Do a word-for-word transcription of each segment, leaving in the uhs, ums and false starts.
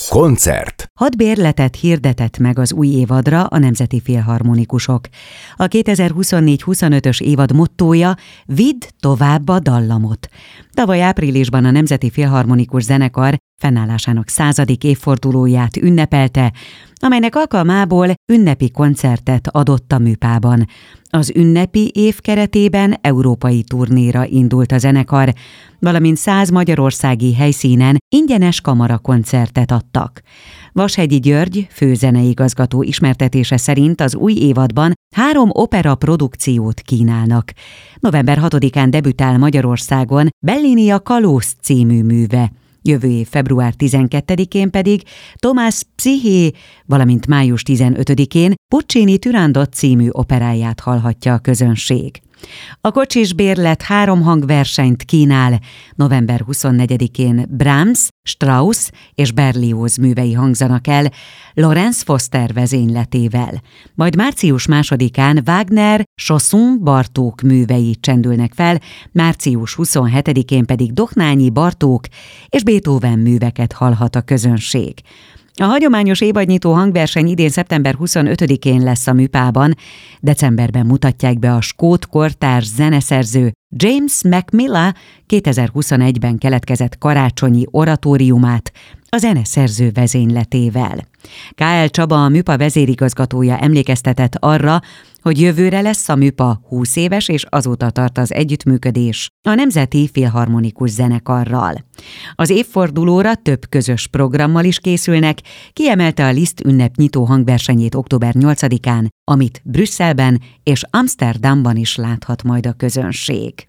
Koncert. Hat bérletet hirdetett meg az új évadra a Nemzeti Filharmonikusok. A kétezer-huszonnégy-huszonötös évad mottója Vidd tovább a dallamot. Tavaly áprilisban a Nemzeti Filharmonikus Zenekar fennállásának századik évfordulóját ünnepelte, amelynek alkalmából ünnepi koncertet adott a Műpában. Az ünnepi év keretében európai turnéra indult a zenekar, valamint száz magyarországi helyszínen ingyenes kamarakoncertet adtak. Vashegyi György, főzeneigazgató ismertetése szerint az új évadban három opera produkciót kínálnak. november hatodikán debütál Magyarországon Bellini a Kalóz című műve, jövő év február tizenkettedikén pedig Tomás Psziché, valamint május tizenötödikén Puccini Turandot című operáját hallhatja a közönség. A kocsis bérlet három hangversenyt kínál, november huszonnegyedikén Brahms, Strauss és Berlioz művei hangzanak el, Lorenz Foster vezényletével. Majd március másodikán Wagner, Chausson, Bartók művei csendülnek fel, március huszonhetedikén pedig Dohnányi, Bartók és Beethoven műveket hallhat a közönség. A hagyományos évadnyitó hangverseny idén szeptember huszonötödikén lesz a Műpában, decemberben mutatják be a skót kortárs zeneszerző James Macmillan kétezer-huszonegyben keletkezett karácsonyi oratóriumát a zeneszerző vezényletével. ká el Csaba, a Műpa vezérigazgatója emlékeztetett arra, hogy jövőre lesz a Műpa húsz éves, és azóta tart az együttműködés a Nemzeti Filharmonikus Zenekarral. Az évfordulóra több közös programmal is készülnek, kiemelte a Liszt ünnep nyitó hangversenyét október nyolcadikán, amit Brüsszelben és Amsterdamban is láthat majd a közönség.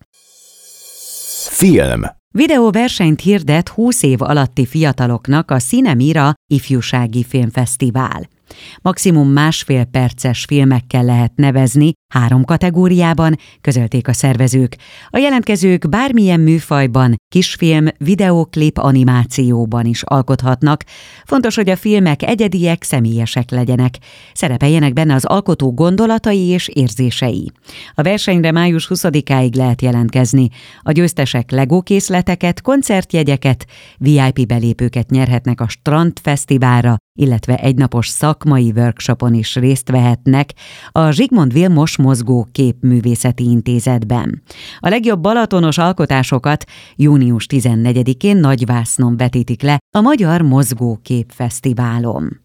Film. Videóversenyt hirdet húsz év alatti fiataloknak a Cinemira ifjúsági filmfesztivál. Maximum másfél perces filmekkel lehet nevezni, három kategóriában, közölték a szervezők. A jelentkezők bármilyen műfajban, kisfilm, videóklip, animációban is alkothatnak. Fontos, hogy a filmek egyediek, személyesek legyenek. Szerepeljenek benne az alkotó gondolatai és érzései. A versenyre május huszadikáig lehet jelentkezni. A győztesek legókészleteket, koncertjegyeket, vé i pé belépőket nyerhetnek a Strand Fesztiválra, illetve egynapos szakmai workshopon is részt vehetnek a Zsigmond Vilmos Mozgó Képművészeti Intézetben. A legjobb balatonos alkotásokat június tizennegyedikén Nagyvásznon vetítik le a Magyar Mozgókép Fesztiválon.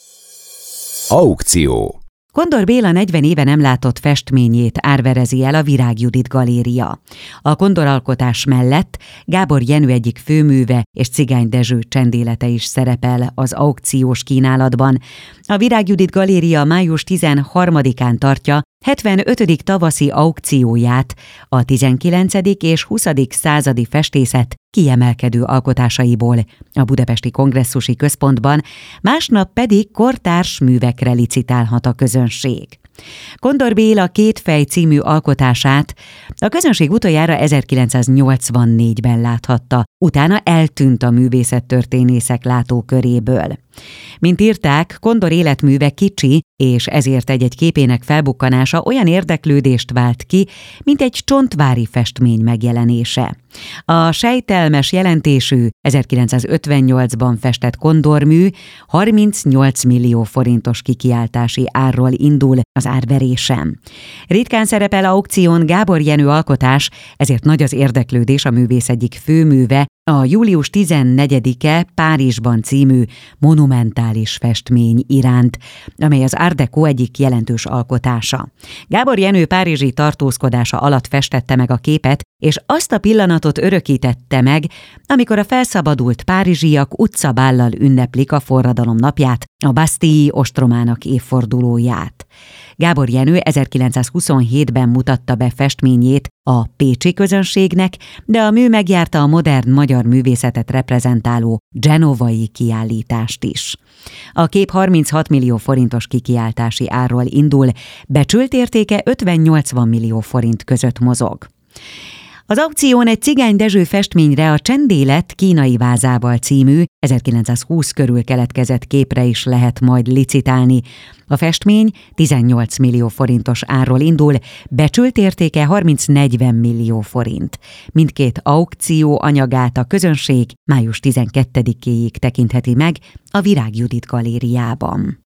Aukció. Kondor Béla negyven éve nem látott festményét árverezi el a Virág Judit Galéria. A kondoralkotás mellett Gábor Jenő egyik főműve és Cigány Dezső csendélete is szerepel az aukciós kínálatban. A Virág Judit Galéria május tizenharmadikán tartja hetvenötödik tavaszi aukcióját, a tizenkilencedik és huszadik századi festészet kiemelkedő alkotásaiból a Budapesti Kongresszusi Központban, másnap pedig kortárs művekre licitálhat a közönség. Kondor Béla Két fej című alkotását a közönség utoljára ezerkilencszáznyolcvannégyben láthatta, utána eltűnt a művészettörténészek látóköréből. Mint írták, Kondor életműve kicsi, és ezért egy-egy képének felbukkanása olyan érdeklődést vált ki, mint egy csontvári festmény megjelenése. A sejtelmes jelentésű ezerkilencszázötvennyolcban festett kondormű harmincnyolc millió forintos kikiáltási árról indul az árverésem. Ritkán szerepel aukción Gábor Jenő alkotás, ezért nagy az érdeklődés a művész egyik főműve, a július tizennegyedike Párizsban című monumentális festmény iránt, amely az Art Deco egyik jelentős alkotása. Gábor Jenő párizsi tartózkodása alatt festette meg a képet, és azt a pillanatot örökítette meg, amikor a felszabadult párizsiak utcabállal ünneplik a forradalom napját, a Bastille ostromának évfordulóját. Gábor Jenő ezerkilencszázhuszonhétben mutatta be festményét a pécsi közönségnek, de a mű megjárta a modern magyar művészetet reprezentáló genovai kiállítást is. A kép harminchat millió forintos kikiáltási árról indul, becsült értéke ötven-nyolcvan millió forint között mozog. Az aukción egy Cigány Dezső festményre, a Csendélet kínai vázával című ezerkilencszázhúsz körül keletkezett képre is lehet majd licitálni. A festmény tizennyolc millió forintos árról indul, becsült értéke harminc-negyven millió forint. Mindkét aukció anyagát a közönség május tizenkettedikéig tekintheti meg a Virág Judit galériában.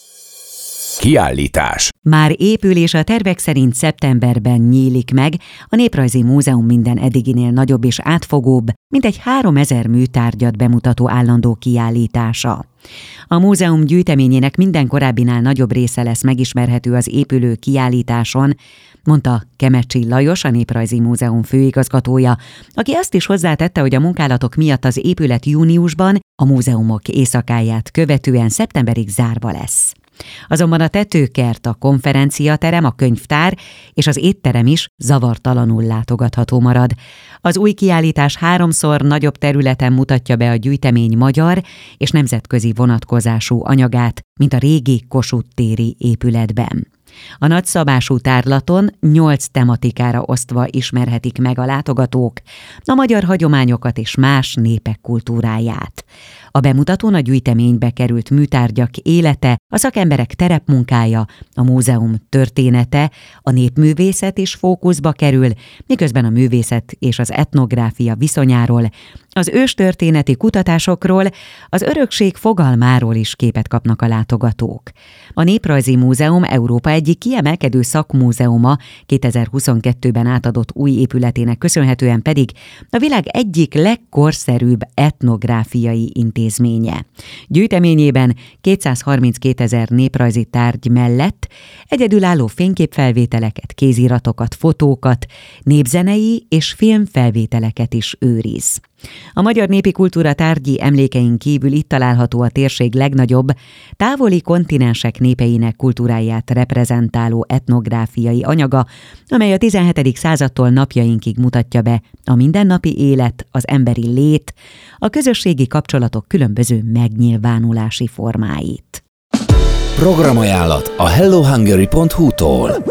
Kiállítás. Már épül és a tervek szerint szeptemberben nyílik meg a Néprajzi Múzeum minden eddiginél nagyobb és átfogóbb, mintegy háromezer műtárgyat bemutató állandó kiállítása. A múzeum gyűjteményének minden korábbinál nagyobb része lesz megismerhető az épülő kiállításon, mondta Kemecsi Lajos, a Néprajzi Múzeum főigazgatója, aki azt is hozzátette, hogy a munkálatok miatt az épület júniusban, a múzeumok éjszakáját követően szeptemberig zárva lesz. Azonban a tetőkert, a konferenciaterem, a könyvtár és az étterem is zavartalanul látogatható marad. Az új kiállítás háromszor nagyobb területen mutatja be a gyűjtemény magyar és nemzetközi vonatkozású anyagát, mint a régi Kossuth téri épületben. A nagyszabású tárlaton nyolc tematikára osztva ismerhetik meg a látogatók a magyar hagyományokat és más népek kultúráját. A bemutatón a gyűjteménybe került műtárgyak élete, a szakemberek terepmunkája, a múzeum története, a népművészet is fókuszba kerül, miközben a művészet és az etnográfia viszonyáról, az őstörténeti kutatásokról, az örökség fogalmáról is képet kapnak a látogatók. A Néprajzi Múzeum Európa egyik kiemelkedő szakmúzeuma kétezer-huszonkettőben átadott új épületének köszönhetően pedig a világ egyik legkorszerűbb etnográfiai intézménye. Gyűjteményében kétszázharminckétezer néprajzi tárgy mellett egyedülálló fényképfelvételeket, kéziratokat, fotókat, népzenei és filmfelvételeket is őriz. A magyar népi kultúra tárgyi emlékein kívül itt található a térség legnagyobb, távoli kontinensek népeinek kultúráját reprezentáló etnográfiai anyaga, amely a tizenhetedik századtól napjainkig mutatja be a mindennapi élet, az emberi lét, a közösségi kapcsolatok különböző megnyilvánulási formáit. Programajánlat a hello hungary pont hu-tól.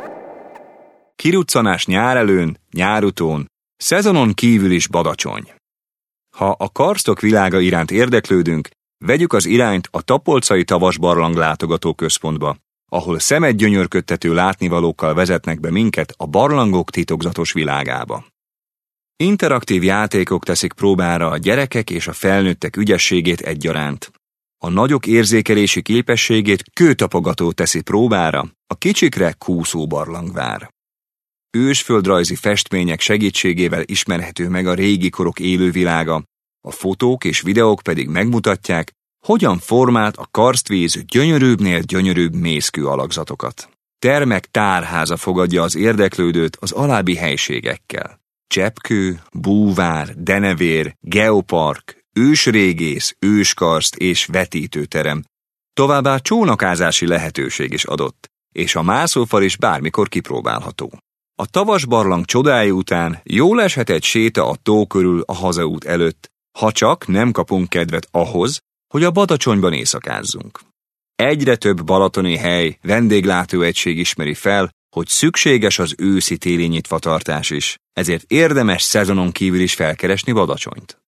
Kiruccanás nyárelőn, nyárutón, szezonon kívül is Badacsony. Ha a karstok világa iránt érdeklődünk, vegyük az irányt a Tapolcai Tavasbarlang látogatóközpontba, ahol szemet gyönyörködtető látnivalókkal vezetnek be minket a barlangok titokzatos világába. Interaktív játékok teszik próbára a gyerekek és a felnőttek ügyességét egyaránt. A nagyok érzékelési képességét kőtapogató teszi próbára, a kicsikre kúszó barlang vár. Ősföldrajzi festmények segítségével ismerhető meg a régi korok élővilága, a fotók és videók pedig megmutatják, hogyan formált a karstvíz gyönyörűbbnél gyönyörűbb mészkő alakzatokat. Termek tárháza fogadja az érdeklődőt az alábbi helységekkel. Cseppkő, búvár, denevér, geopark, ősrégész, őskarszt és vetítőterem. Továbbá csónakázási lehetőség is adott, és a mászófal is bármikor kipróbálható. A Tavasbarlang csodái után jól eshet egy séta a tó körül a hazaút előtt, ha csak nem kapunk kedvet ahhoz, hogy a Badacsonyban éjszakázzunk. Egyre több balatoni hely, vendéglátóegység ismeri fel, hogy szükséges az őszi-téli nyitvatartás is, ezért érdemes szezonon kívül is felkeresni Badacsonyt.